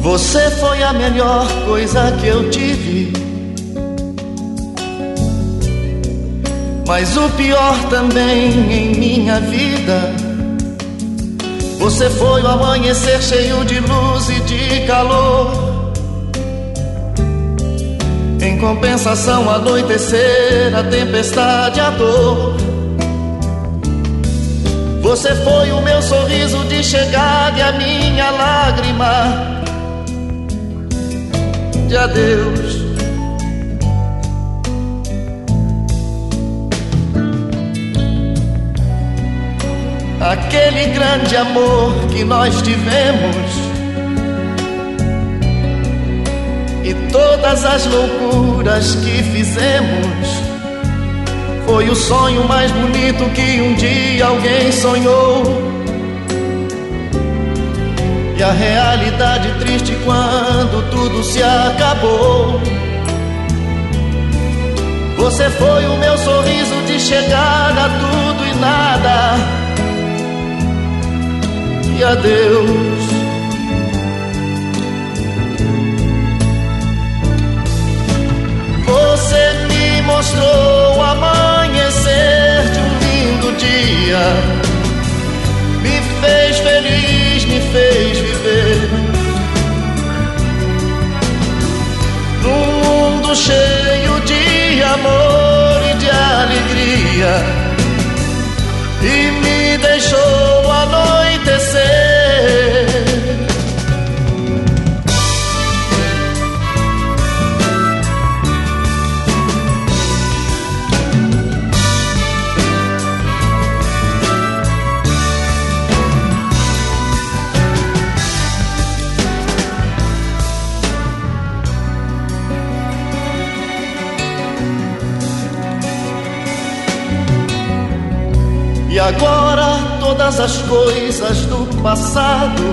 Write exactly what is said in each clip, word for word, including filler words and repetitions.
Você foi a melhor coisa que eu tive, mas o pior também em minha vida. Você foi o amanhecer cheio de luz e de calor. Em compensação, anoitecer, a tempestade, a dor. Você foi o meu sorriso de chegada e a minha lágrima de adeus. Aquele grande amor que nós tivemos e todas as loucuras que fizemos foi o sonho mais bonito que um dia alguém sonhou. E a realidade triste quando tudo se acabou. Você foi o meu sorriso de chegada, tudo e nada, e adeus. Você me mostrou o amanhecer de um lindo dia, me fez feliz, me fez viver num mundo cheio de amor e de alegria, e me deixou anoitecer. E agora todas as coisas do passado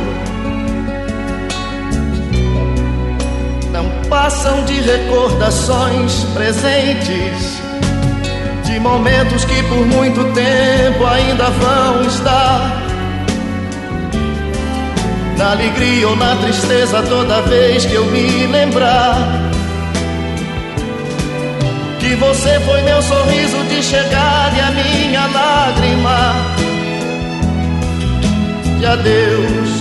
não passam de recordações presentes, de momentos que por muito tempo ainda vão estar na alegria ou na tristeza toda vez que eu me lembrar que você foi meu sorriso de chegada e a minha lágrima de adeus.